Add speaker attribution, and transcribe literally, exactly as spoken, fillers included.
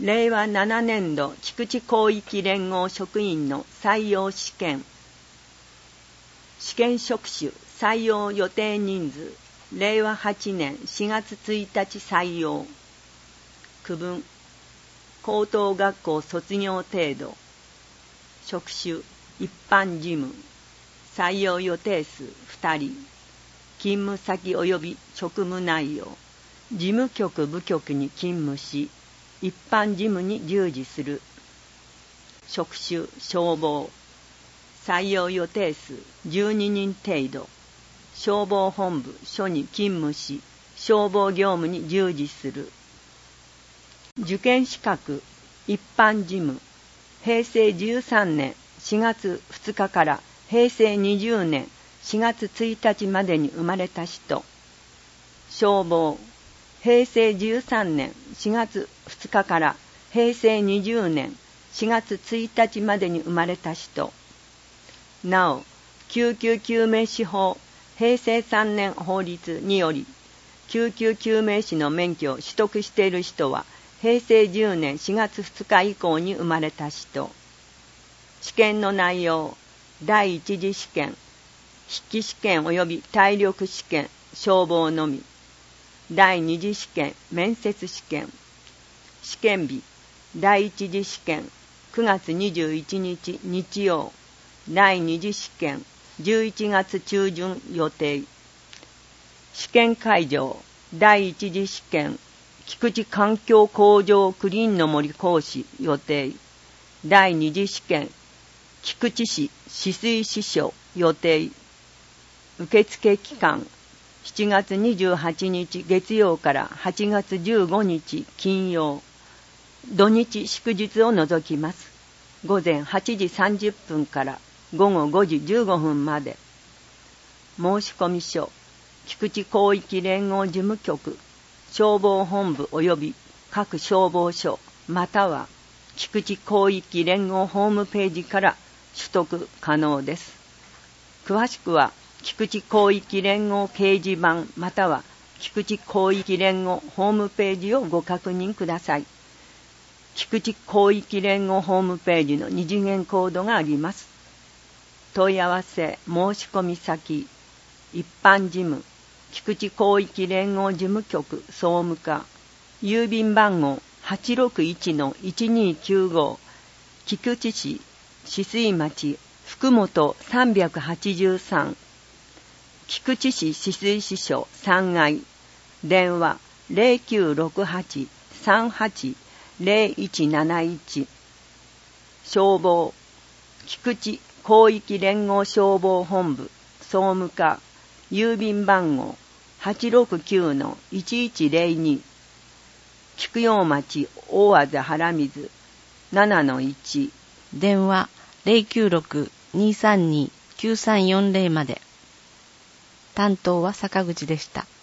Speaker 1: れいわななねんど菊池広域連合職員の採用試験。試験職種採用予定人数、れいわはちねんしがつついたち採用。区分、高等学校卒業程度。職種、一般事務。採用予定数ふたり。勤務先及び職務内容。事務局部局に勤務し、一般事務に従事する。職種、消防。採用予定数じゅうににん程度。消防本部署に勤務し、消防業務に従事する。受験資格、一般事務。へいせいじゅうさんねんしがつふつかからへいせいにじゅうねんしがつついたちまでに生まれた人。消防。へいせいじゅうさんねんしがつふつかからへいせいにじゅうねんしがつついたちまでに生まれた人。なお、救急救命士法へいせいさんねん法律により、救急救命士の免許を取得している人は、へいせいじゅうねんしがつふつか以降に生まれた人。試験の内容、第一次試験、筆記試験及び体力試験、消防のみ。第二次試験、面接試験。試験日、第一次試験、くがつにじゅういちにち日曜。第二次試験、じゅういちがつちゅうじゅん予定。試験会場、第一次試験、菊池環境向上クリーンの森講師予定。第二次試験、菊池市止水支所予定。受付期間、しちがつにじゅうはちにち月曜からはちがつじゅうごにち金曜。土日祝日を除きます。ごぜんはちじさんじゅっぷんからごごごじじゅうごふんまで。申込書、菊池広域連合事務局、消防本部及び各消防署または菊池広域連合ホームページから取得可能です。詳しくは菊池広域連合掲示板または菊池広域連合ホームページをご確認ください。菊池広域連合ホームページの二次元コードがあります。問い合わせ申込先、一般事務、菊池広域連合事務局総務課、郵便番号 はちろくいちのいちにきゅうご、菊池市止水町福本さんびゃくはちじゅうさん、菊池市止水支所さんがい、電話 ゼロきゅうろくはち さんはち ゼロいちなないち、消防、菊池広域連合消防本部総務課、郵便番号 はちろくきゅうのいちいちゼロに、菊陽町大字原水 ななのいち、
Speaker 2: 電話 ゼロきゅうろく にさんに きゅうさんよんゼロ まで。担当は坂口でした。